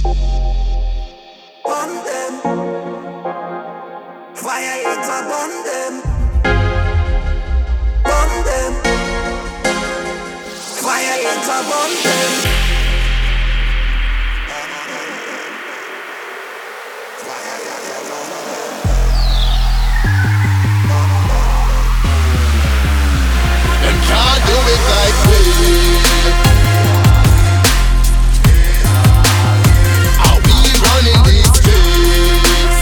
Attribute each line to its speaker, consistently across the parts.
Speaker 1: burn them. Fire it a burn them. Burn them. Fire it a burn them.
Speaker 2: Them can't do it like we. Are we running these streets?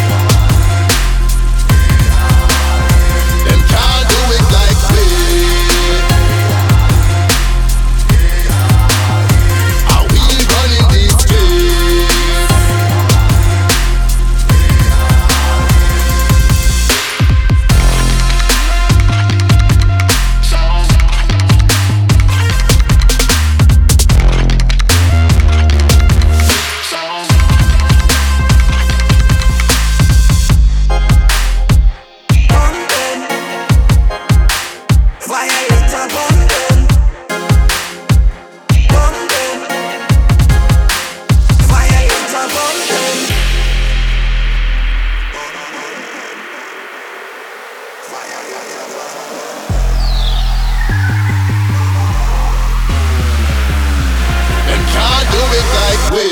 Speaker 2: Them can't do it like we. Are we running these streets? Them can't do it like we.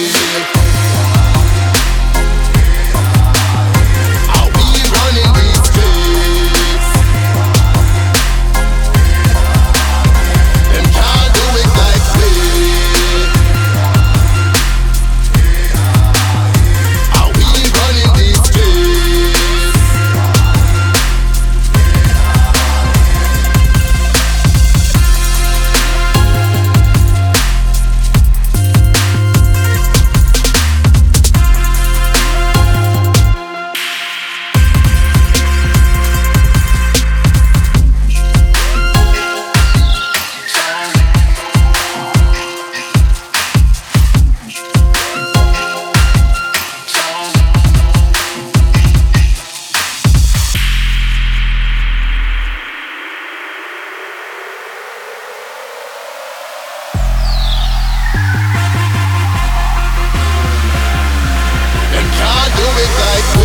Speaker 2: Are we running these streets? Them can't do it like we. Are we running these streets? Them can't do it like we.